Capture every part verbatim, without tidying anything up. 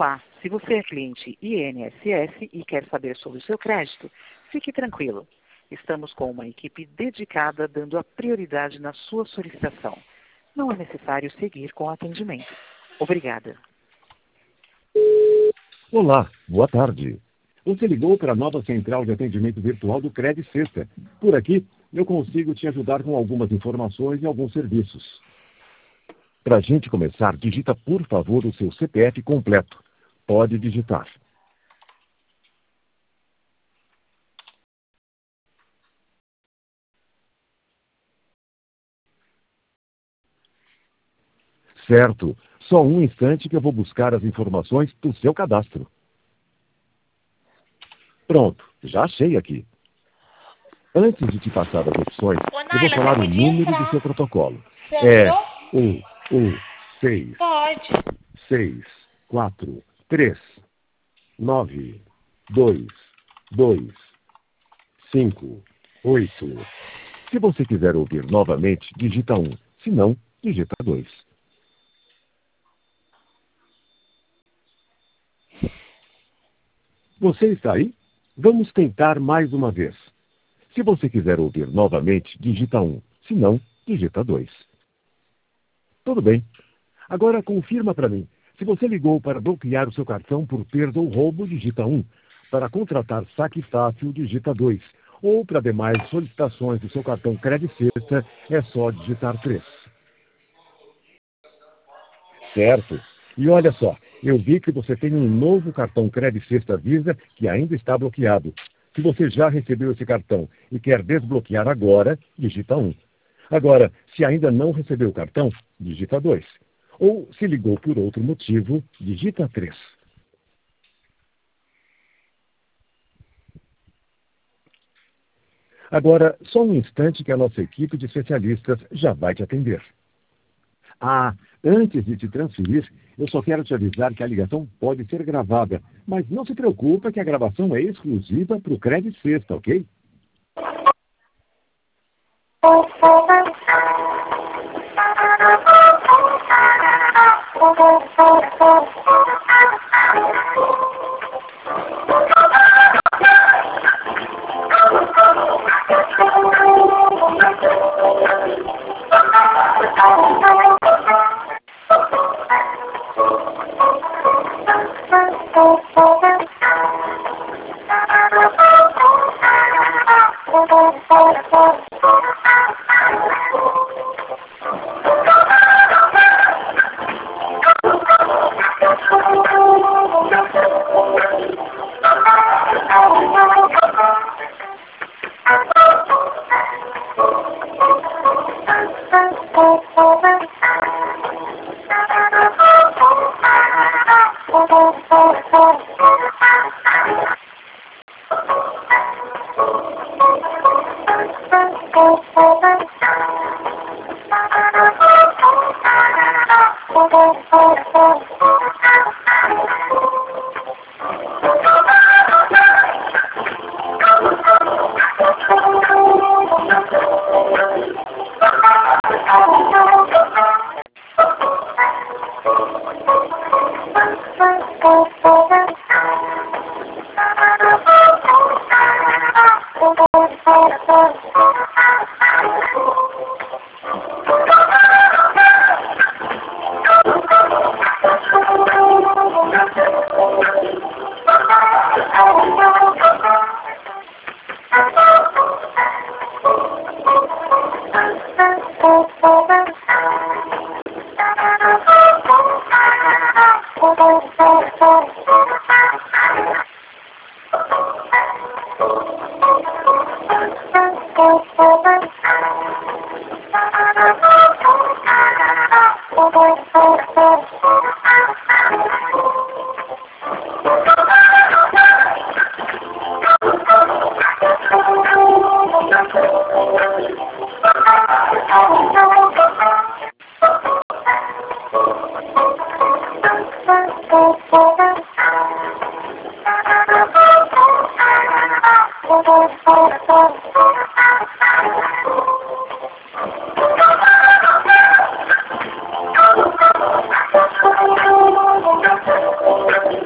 Olá, se você é cliente I N S S e quer saber sobre o seu crédito, fique tranquilo. Estamos com uma equipe dedicada dando a prioridade na sua solicitação. Não é necessário seguir com o atendimento. Obrigada. Olá, boa tarde. Você ligou para a nova central de atendimento virtual do Cred Sexta. Por aqui, eu consigo te ajudar com algumas informações e alguns serviços. Para a gente começar, digita por favor o seu C P F completo. Pode digitar. Certo. Só um instante que eu vou buscar as informações do seu cadastro. Pronto, já achei aqui. Antes de te passar as opções, Ô, eu vou Naila, falar você o podia número entrar. do seu protocolo. Você É achou? um, um, seis, Pode. seis, quatro, três, nove, dois, dois, cinco, oito. Se você quiser ouvir novamente, digita um. Se não, digita dois. Você está aí? Vamos tentar mais uma vez. Se você quiser ouvir novamente, digita um. Se não, digita dois. Tudo bem. Agora confirma para mim. Se você ligou para bloquear o seu cartão por perda ou roubo, digita um. Para contratar saque fácil, digita dois. Ou para demais solicitações do seu cartão Cred Sexta, é só digitar três. Certo. E olha só, eu vi que você tem um novo cartão Cred Sexta Visa que ainda está bloqueado. Se você já recebeu esse cartão e quer desbloquear agora, digita um. Agora, se ainda não recebeu o cartão, digita dois. Ou, se ligou por outro motivo, digita três. Agora, só um instante que a nossa equipe de especialistas já vai te atender. Ah, antes de te transferir, eu só quero te avisar que a ligação pode ser gravada, mas não se preocupa que a gravação é exclusiva para o Cred Sexta, ok? Thank you.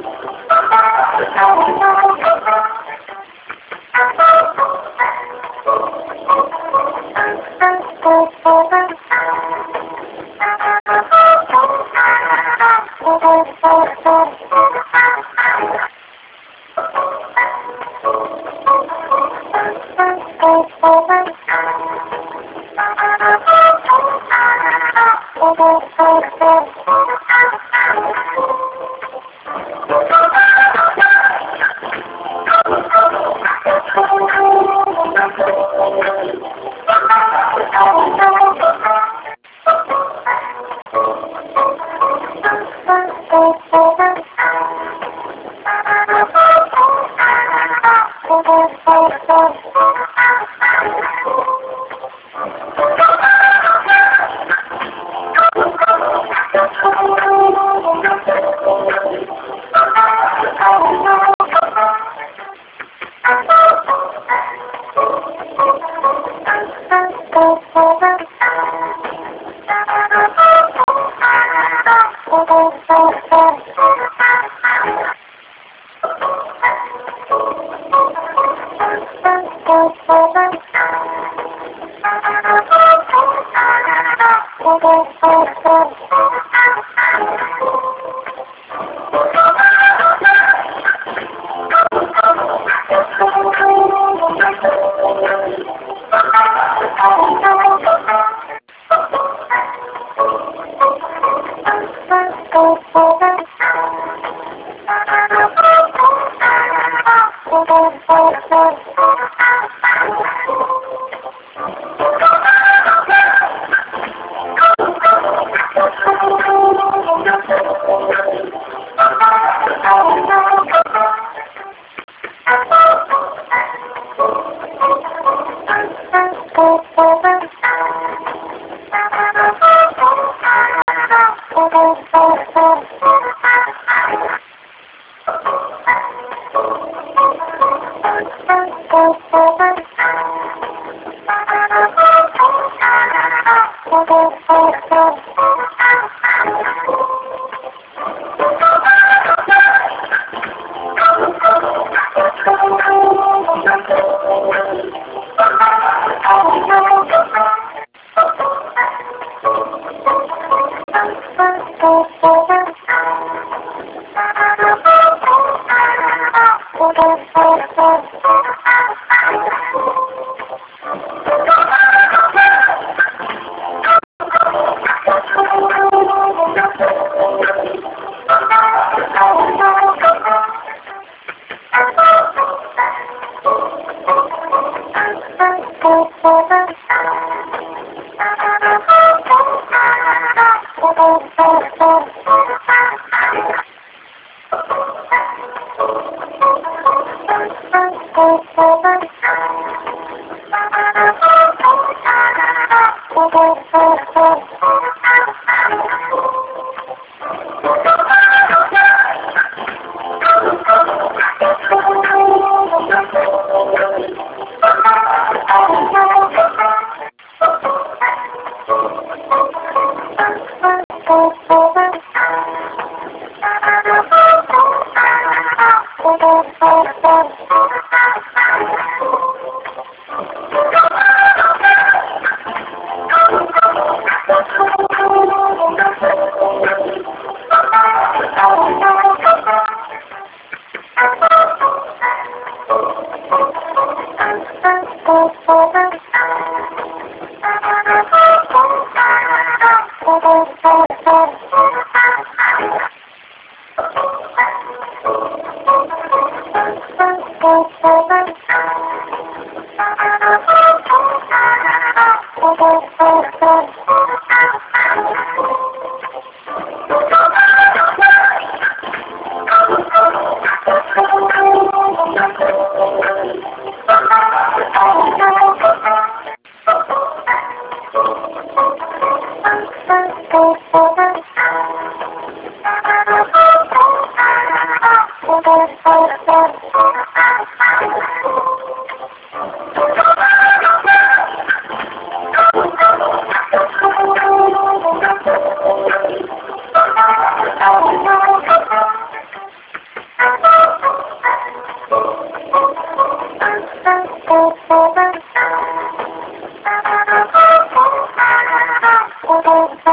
Thank you.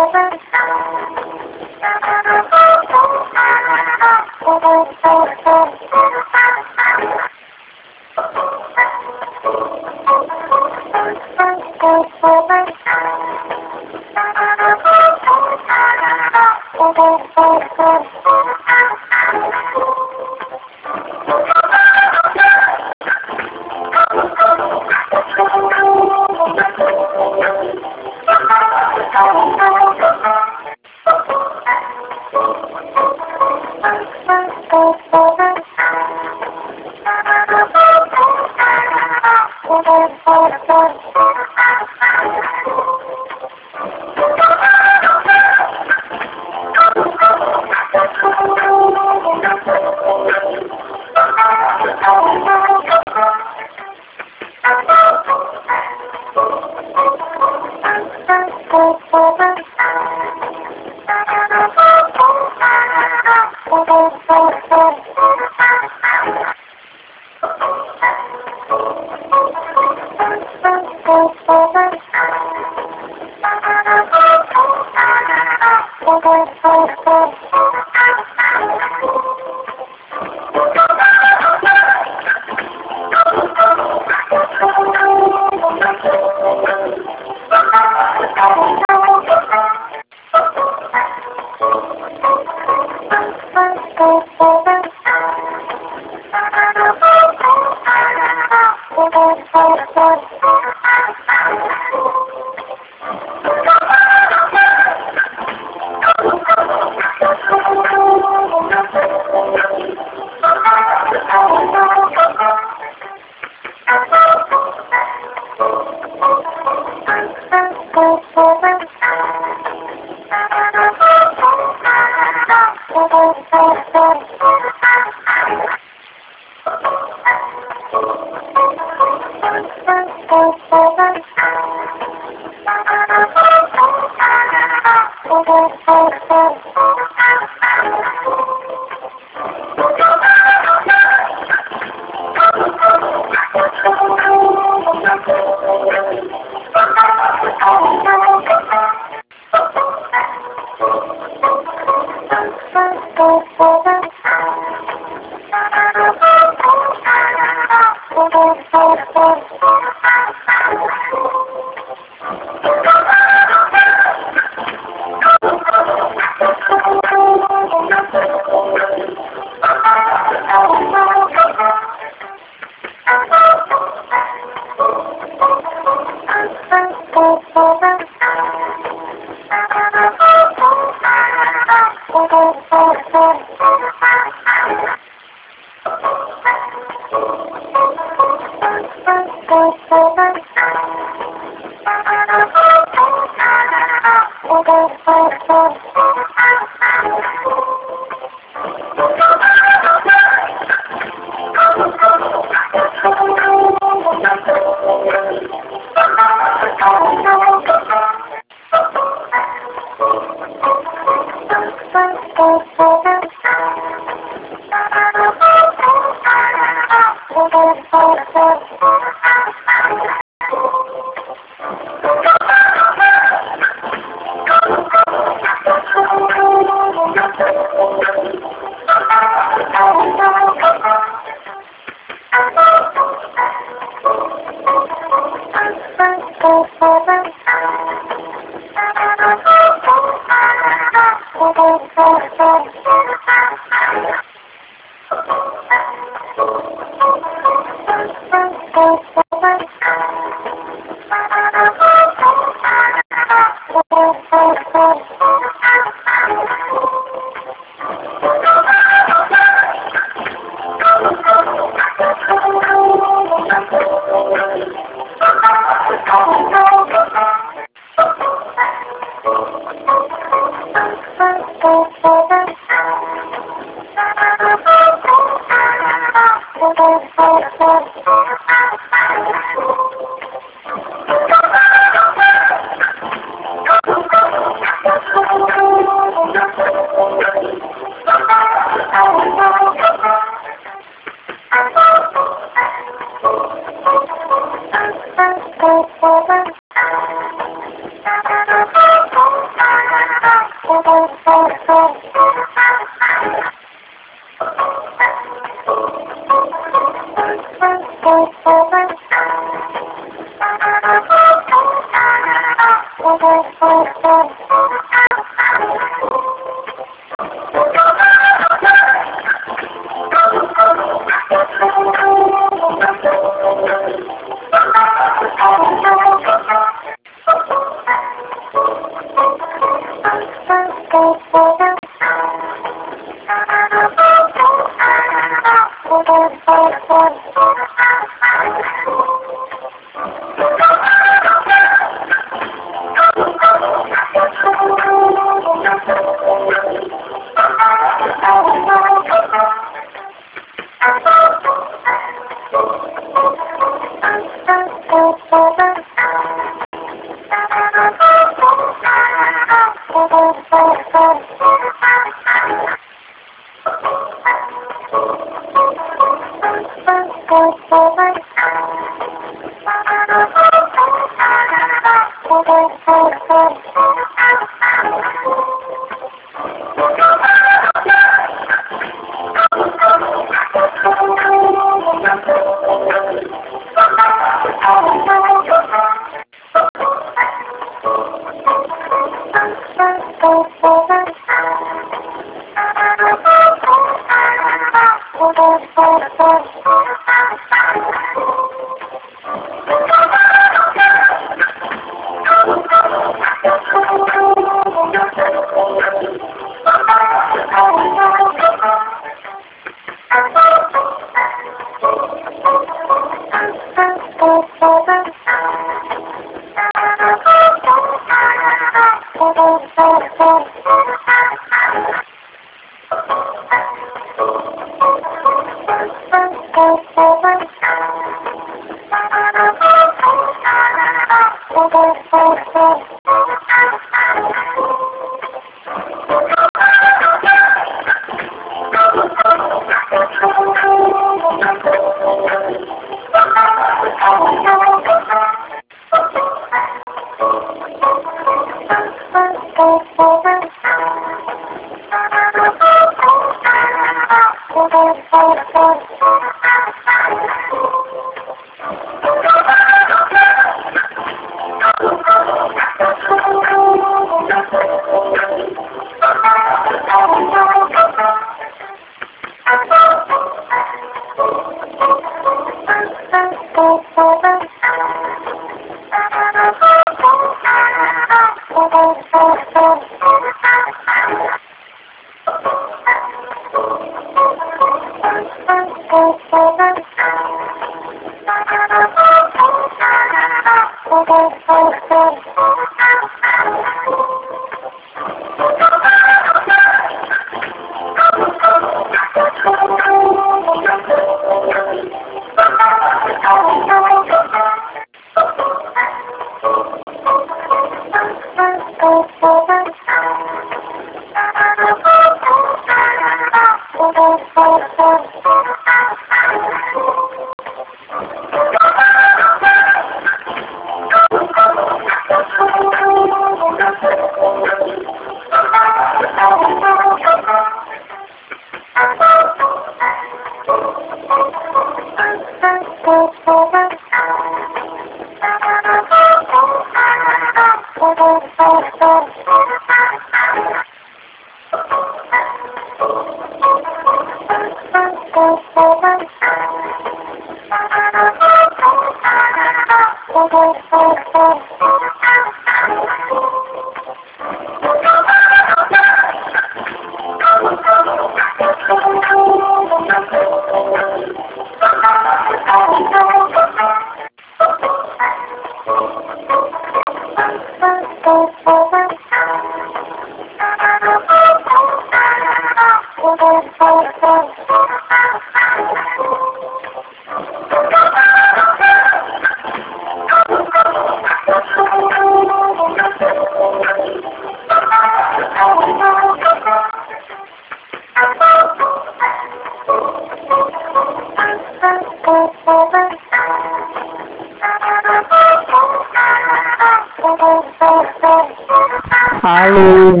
Alô?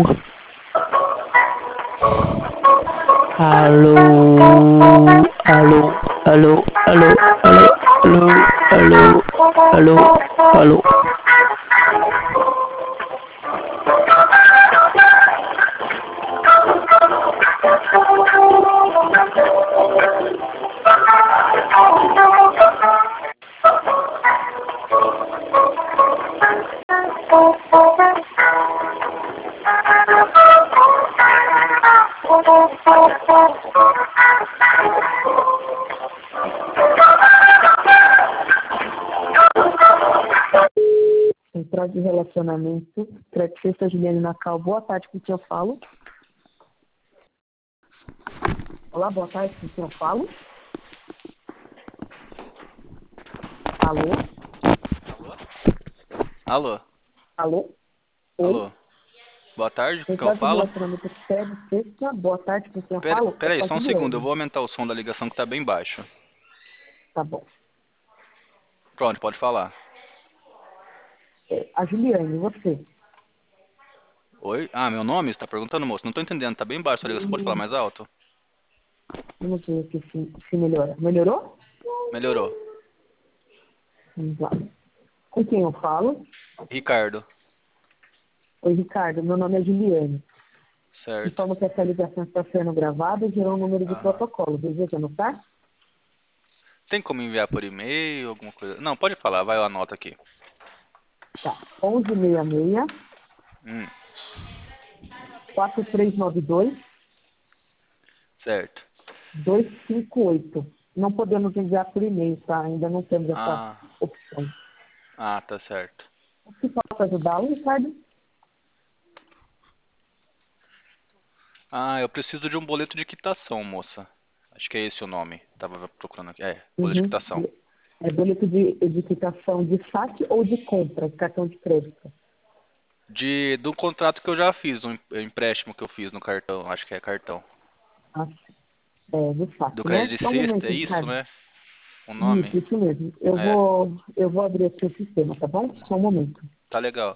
Alô? Alô? Alô? Alô? Alô? Alô? Alô? Alô? Alô? Central de relacionamento, Creticesta Juliane Nacal. Boa tarde, com quem eu falo? Olá, boa tarde, com quem eu falo? Alô? Alô? Alô? Oi? Alô? Boa tarde, com quem Central eu de falo? relacionamento, Creticesta. Boa tarde, com quem eu Pera, falo? pera aí, É só um Juliane. segundo, eu vou aumentar o som da ligação que tá bem baixo. Tá bom. Pronto, pode falar. É, a Juliane, e você? Oi? Ah, meu nome? Você tá perguntando, moço? Não tô entendendo, tá bem baixo a ligação, pode falar mais alto? Vamos ver aqui se, se melhora. Melhorou? Melhorou. Vamos lá. Com quem eu falo? Ricardo. Oi, Ricardo, meu nome é Juliane. Certo. Informo que essa ligação está sendo gravada e gerou um número de Aham. protocolo. Deseja anotar? Tem como enviar por e-mail, alguma coisa? Não, pode falar, vai, eu anoto aqui. Tá. onze sessenta e seis, Hum, quatro três nove dois, certo. dois cinco oito. Não podemos enviar por e-mail, tá? Ainda não temos essa Ah, opção. ah, tá certo. O que posso ajudá-lo, Ricardo? Ah, eu preciso de um boleto de quitação, moça. Acho que é esse o nome. Tava procurando aqui. É, boleto de Uhum. quitação. É boleto de edificação de saque ou de compra, de cartão de crédito? De, do contrato que eu já fiz, um em- empréstimo que eu fiz no cartão, acho que é cartão. Ah, é, de Do saque, né? crédito de Só um sexta, momento, é isso, Ricardo. né? O nome? Isso, isso mesmo. Eu É, vou, eu vou abrir aqui o sistema, tá bom? Só um momento. tá legal.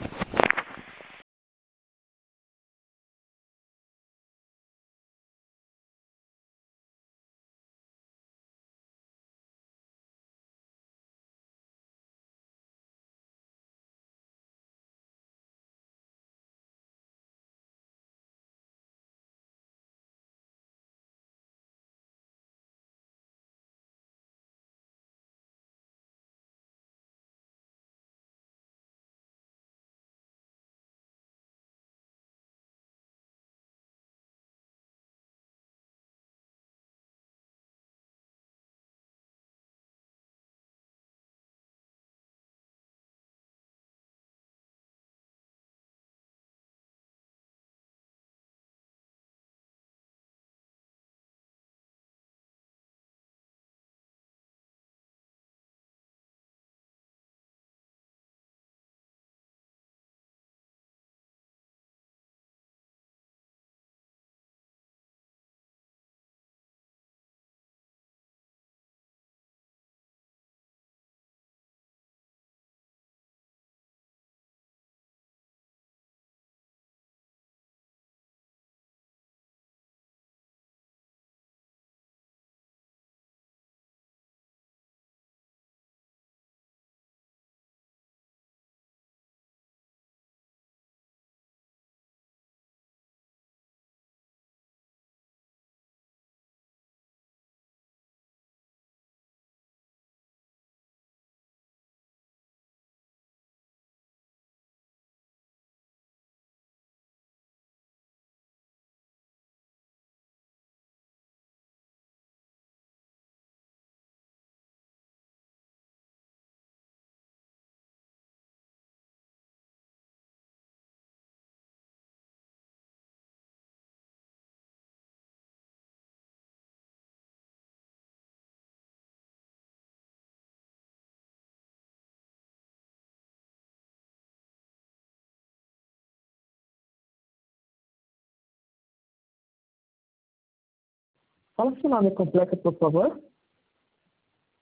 Fala seu nome completo, por favor.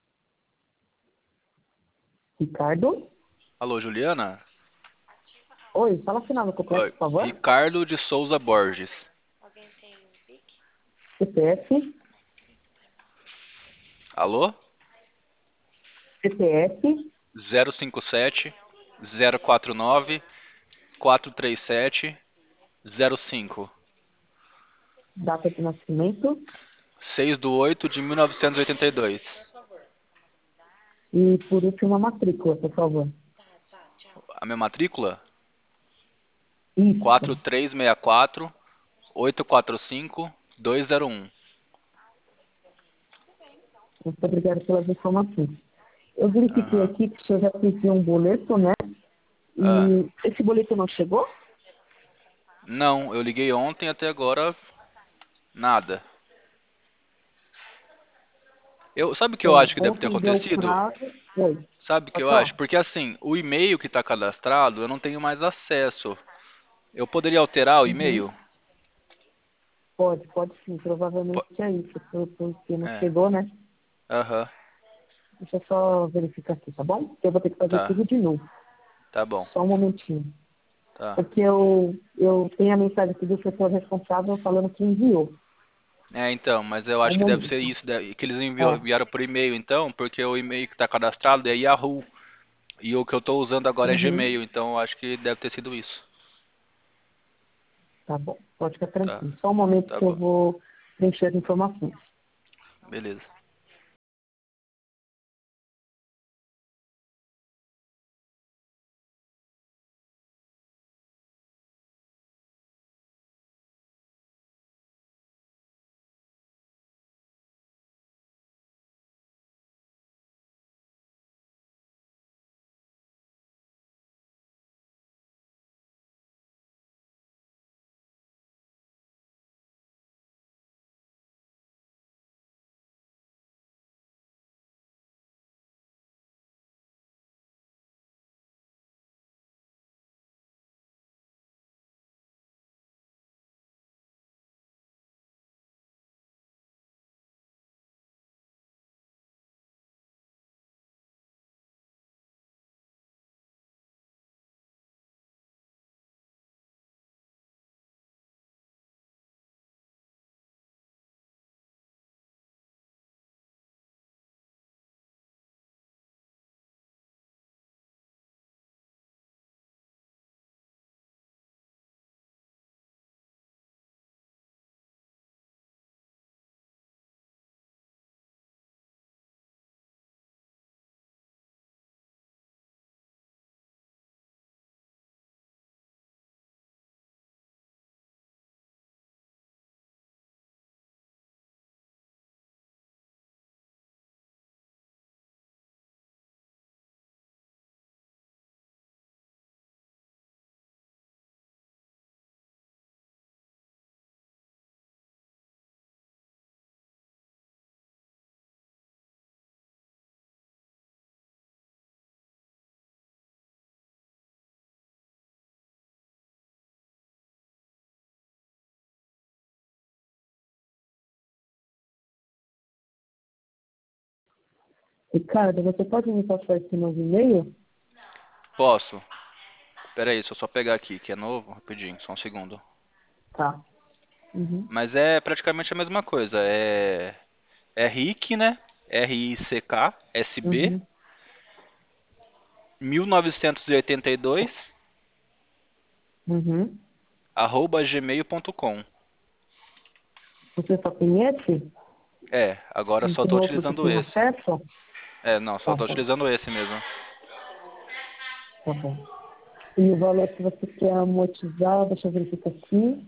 Ricardo. Alô, Juliana? Oi, fala o final do completo, Oi, por favor. Ricardo de Souza Borges. C P F, Alô? C P F, zero cinco sete, zero quatro nove, quatro três sete, zero cinco. data de nascimento seis de oito de mil novecentos e oitenta e dois. e, por último, a matrícula, por favor. A minha matrícula? Isso. quatro três seis quatro, oito quatro cinco, dois zero um. Muito obrigada pelas informações. Eu verifiquei Aham. aqui que o senhor já pediu um boleto, né? Ah, E esse boleto não chegou? não, eu liguei ontem até agora nada. Eu, sabe o que eu Bom, acho que deve ter ontem deu o acontecido? prazo. Oi, Sabe o que pode eu acho? falar? Porque assim, o e-mail que está cadastrado, eu não tenho mais acesso. Eu poderia alterar o Uhum. e-mail? Pode, pode sim. Po- Provavelmente é isso, por- porque não É. chegou, né? Aham. Deixa eu só verificar aqui, tá bom? Porque eu vou ter que fazer Tá. tudo de novo. Tá bom. Só um momentinho. Tá. Porque eu, eu tenho a mensagem aqui do setor responsável falando que enviou. É, então, mas eu Só um acho que deve ser momento. isso, deve- que eles enviou- É. enviaram por e-mail, então, porque o e-mail que está cadastrado é Yahoo. E o que eu estou usando agora é Uhum. Gmail, então eu acho que deve ter sido isso. Tá bom. Pode ficar Tá. tranquilo. Só um momento Tá que eu bom. vou preencher as informações. Beleza. Ricardo, você pode me passar esse novo e-mail? Posso? Pera aí, deixa eu só pegar aqui, que é novo, rapidinho, só um segundo. Tá. Uhum. Mas é praticamente a mesma coisa, é... É RIC, né? R I C K, S B, Uhum. mil novecentos e oitenta e dois, Uhum. arroba gmail ponto com. Você só tem esse? É, agora eu Não só tem tô outro que utilizando tem esse. acesso? É, não, só Tá tô bom. utilizando esse mesmo. Tá bom. E o valor que você quer amortizar, deixa eu verificar aqui.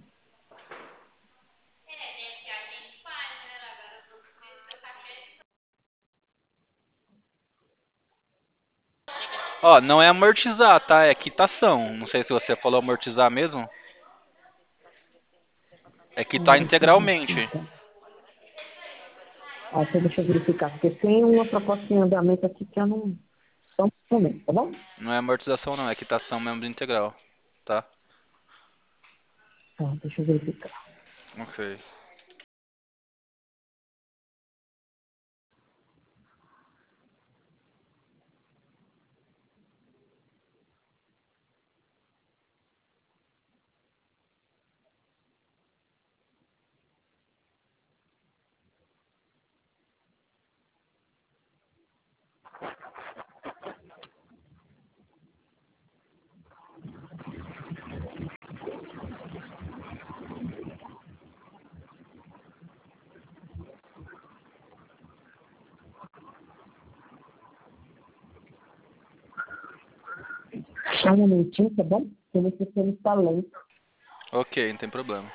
Ó, não é amortizar, tá? É quitação. Não sei se você falou amortizar mesmo. É Hum, quitar deixa eu ver aqui, integralmente. então. Ah, então deixa eu verificar, porque tem uma proposta em andamento aqui que eu não... Só um momento, tá bom? Não é amortização não, é quitação mesmo de integral. Tá? Tá, deixa eu verificar. Ok. Só um momentinho, tá bom? Porque meu sistema está lento. Ok, não tem problema.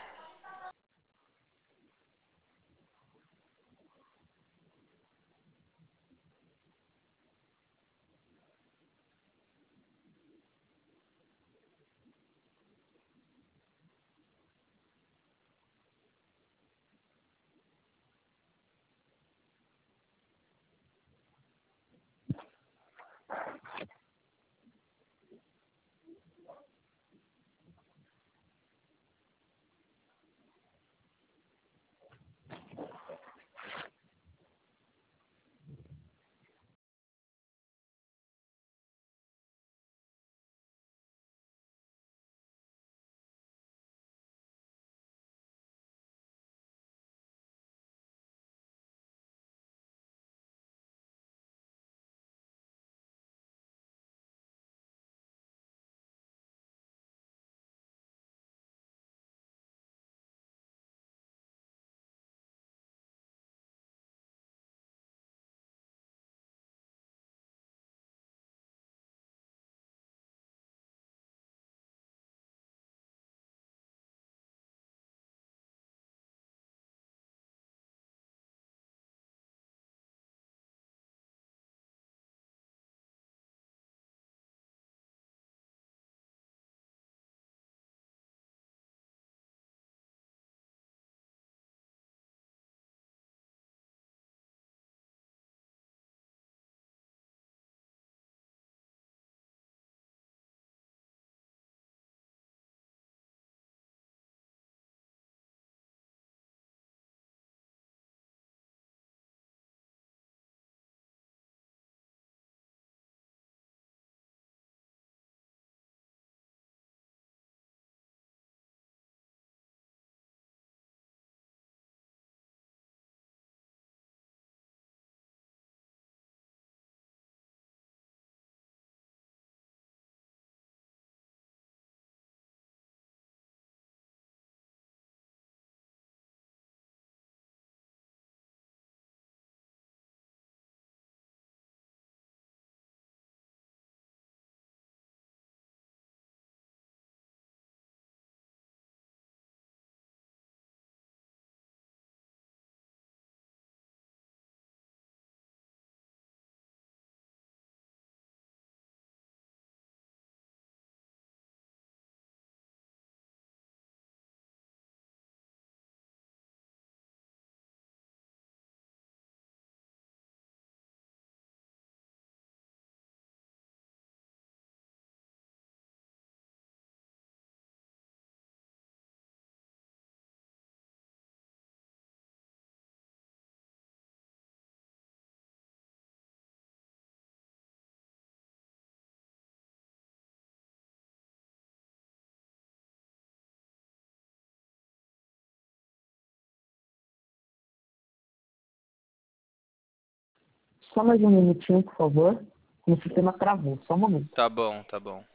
Só mais um minutinho, por favor. O sistema travou. Só um momento. Tá bom, tá bom.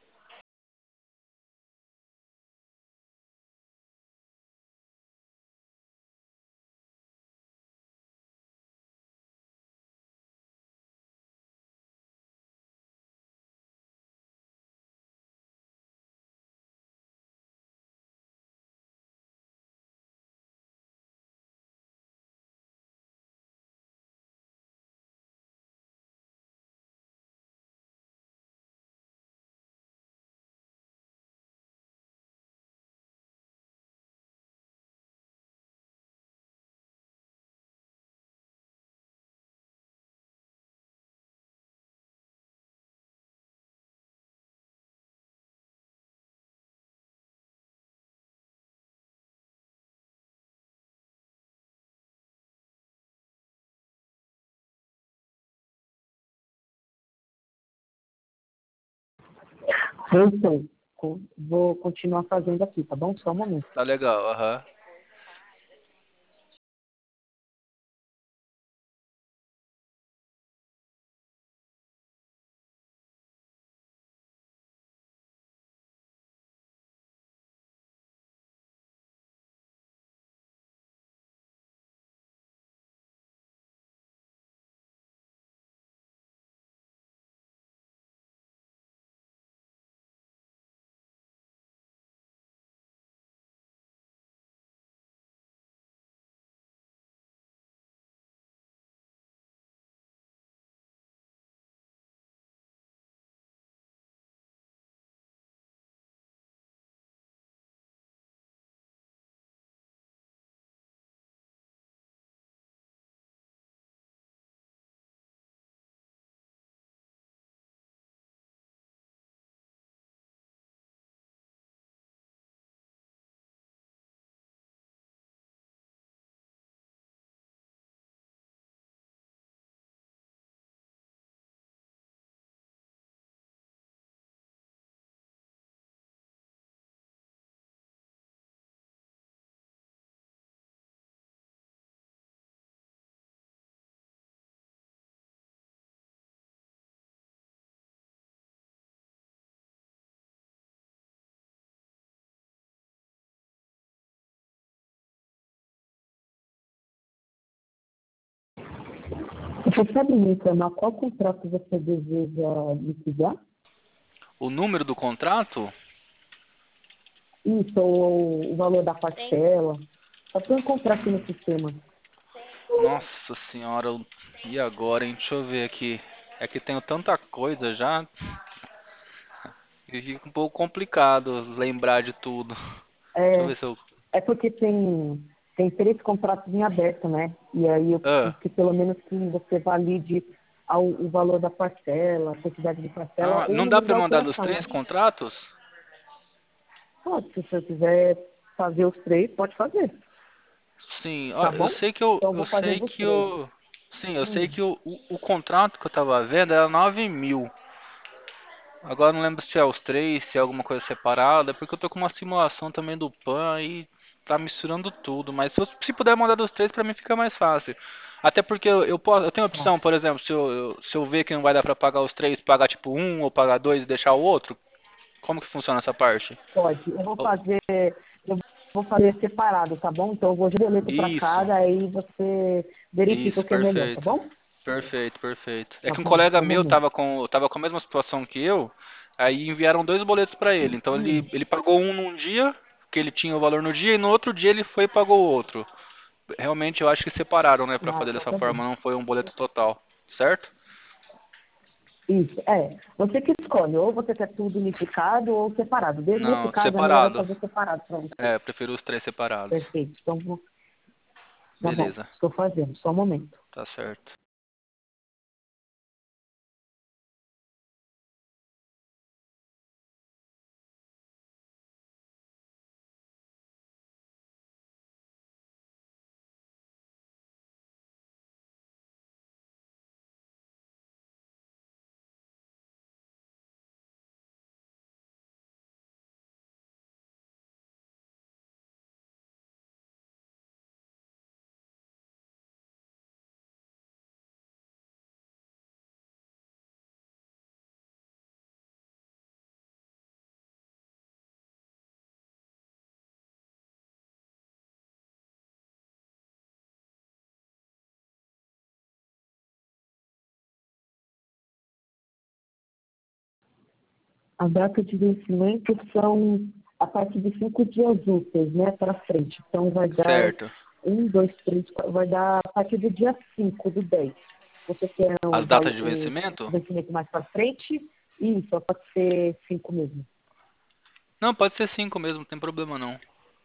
Então, vou continuar fazendo aqui, tá bom? Só um momento. Tá legal, aham. Você sabe me informar qual contrato você deseja liquidar? O número do contrato? Isso, ou o valor da parcela. Só para eu encontrar aqui no sistema. Nossa senhora, eu- e agora, hein? Deixa eu ver aqui. É que tenho tanta coisa já, e fica um pouco complicado lembrar de tudo. Deixa eu É, ver se eu... é porque tem, tem três contratos em aberto, né? E aí eu Ah, preciso que pelo menos que você valide ao, o valor da parcela, a quantidade de parcela ah, ou o não dá número pra da mandar dos operação, três né? contratos? Pode, se você quiser fazer os três, pode fazer, Sim, ó, tá eu bom? sei que eu, Então eu eu vou fazer sei os que três. o, sim, eu sei Hum, que o, o, o contrato que eu tava vendo era nove mil. Agora eu não lembro se é os três, se é alguma coisa separada, porque eu tô com uma simulação também do Pan e tá misturando tudo. Mas se, eu, se puder mandar dos três, pra mim fica mais fácil. Até porque eu, eu, posso, eu tenho a tá. opção, por exemplo, se eu, eu- se eu ver que não vai dar pra pagar os três, pagar tipo um ou pagar dois e deixar o outro. Como que funciona essa parte? Pode. Eu vou Oh, fazer, eu vou fazer separado, tá bom? Então eu vou de boleto para isso, cada, aí você verifica o isso, que é melhor, tá perfeito. bom? Perfeito, perfeito. É Tá que um bom, colega só um meu momento. tava com, tava com a mesma situação que eu, aí enviaram dois boletos pra ele. Então ele, Hum, ele pagou um num dia, que ele tinha o valor no dia, e no outro dia ele foi e pagou o outro. Realmente eu acho que separaram, né, pra ah, fazer então dessa tá bom. forma, não foi um boleto total, certo? Isso, é. Você que escolhe, ou você quer tudo unificado ou separado. De- Nesse Não, caso é melhor eu separado. fazer separado para você. É, eu prefiro os três separados. Perfeito. Então, vou... tá bom. Beleza, Estou fazendo, só um momento. tá certo. A data de vencimento são a partir de cinco dias úteis, né, para frente. Então, vai dar Certo. um, dois, três, quatro, vai dar a partir do dia cinco do dez. Você quer o, As valo- datas de o vencimento? vencimento mais para frente? Isso, só pode ser cinco mesmo. Não, pode ser cinco mesmo, não tem problema não.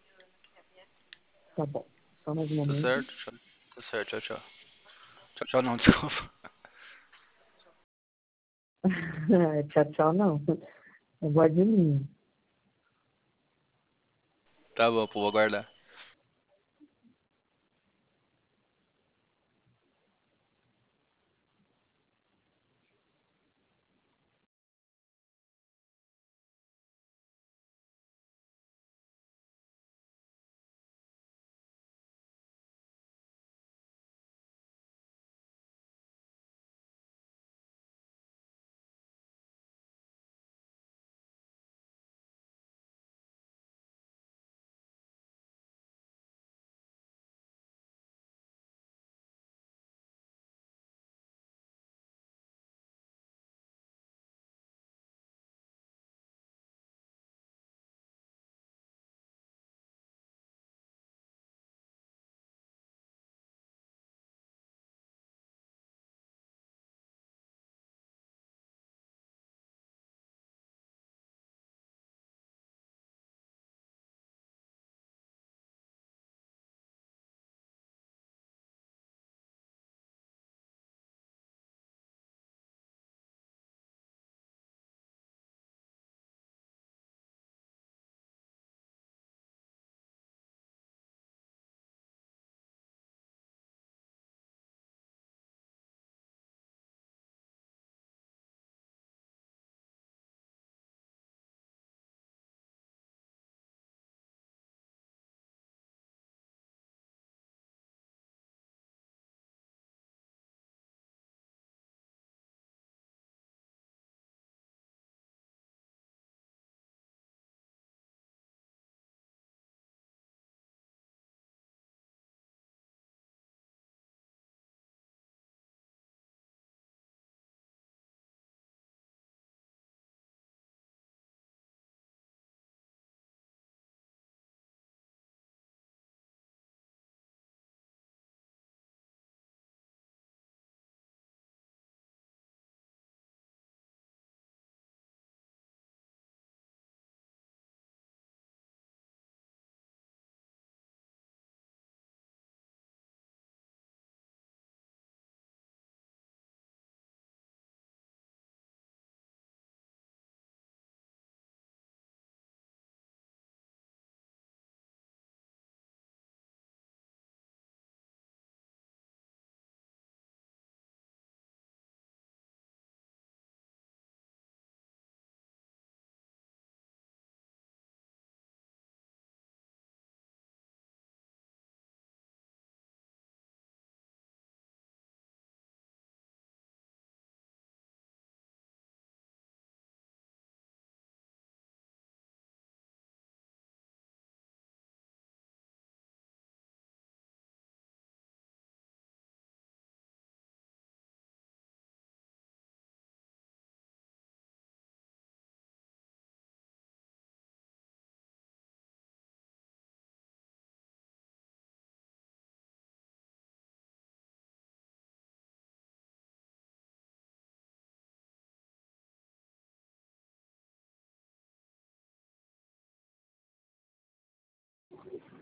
Tá bom. Só mais um Tá momento. certo? Tchau. Tá certo, tchau, tchau. Tchau, tchau não, desculpa. Tchau, tchau, não. É voz de mim. Tá bom, pô, vou aguardar.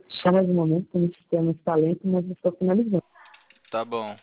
Só mais um momento, que o sistema está lento, mas eu estou finalizando. Tá bom.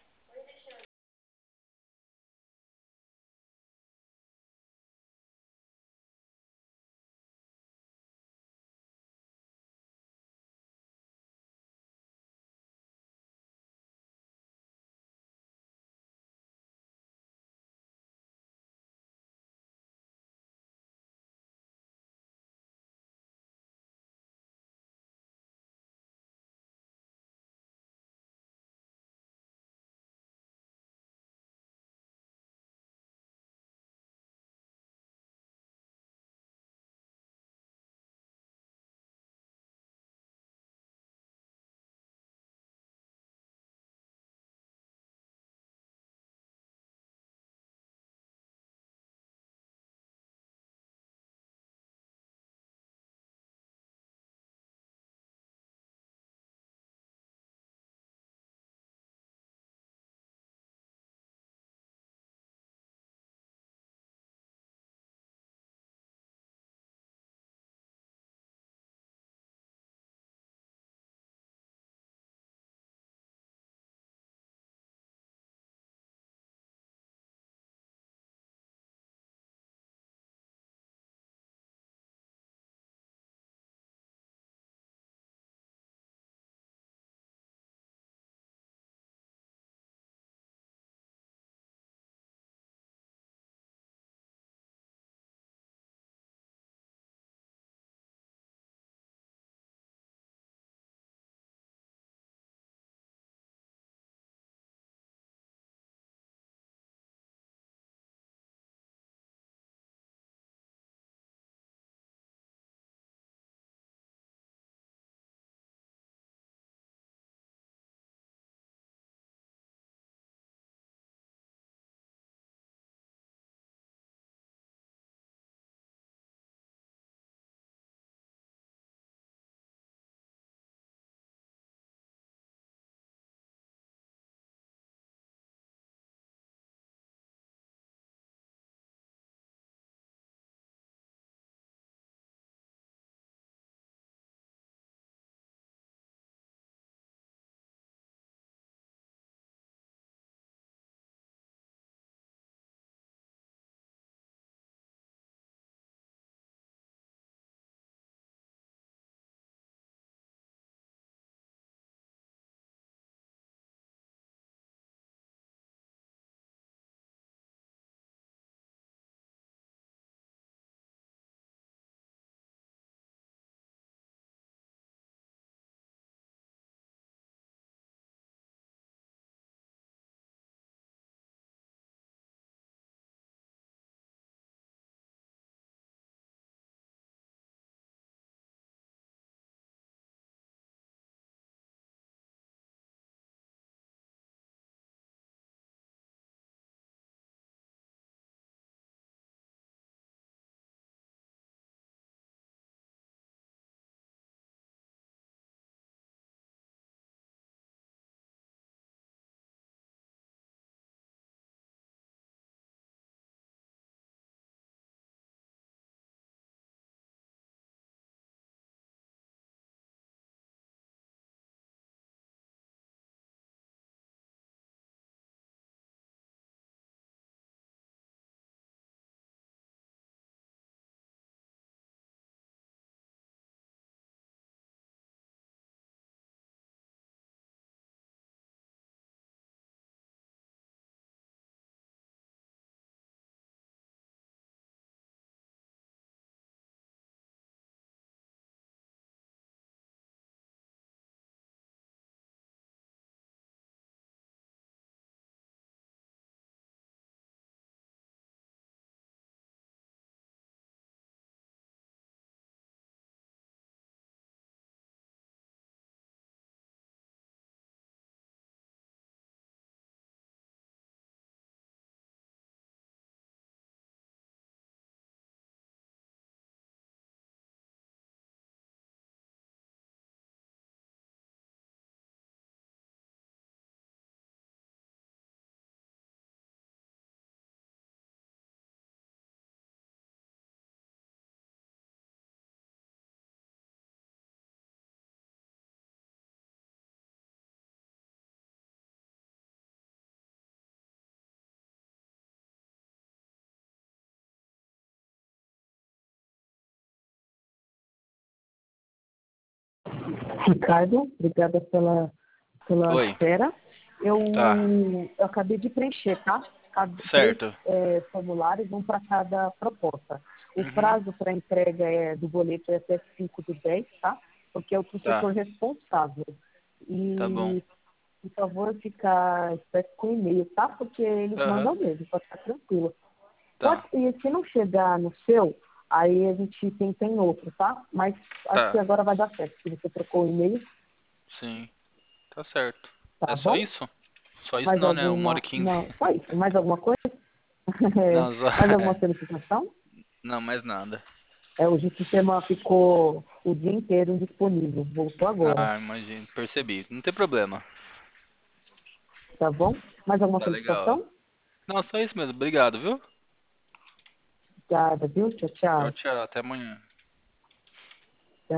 Ricardo, obrigada pela, pela Oi. espera. Eu, Tá. eu acabei de preencher, tá? Cada, Certo. três é, formulários, um para cada proposta. O Uhum. prazo para entrega é, do boleto é até cinco do dez, tá? Porque é o Tá. professor responsável. Tá bom. E, por favor, ficar esperto com o e-mail, tá? Porque eles Aham. mandam mesmo, pode ficar tranquilo. Pode, Tá. e se não chegar no seu, aí a gente tenta em outro, tá? Mas acho que Tá. agora vai dar certo. Se você trocou o e-mail, Sim. Tá certo. tá É só bom? isso? Só isso Mais não, né? Uma hora e alguma... quinze. Não, só isso. Mais alguma coisa? Não, só... Mais alguma solicitação? Não, mais nada. É, hoje o sistema ficou o dia inteiro indisponível. Voltou agora, Ah, imagino. Percebi. Não tem problema. tá bom? Mais alguma Tá legal. solicitação? Não, só isso mesmo. Obrigado, viu? Obrigada, viu? Tchau, Tchau, tchau. tchau. Até amanhã.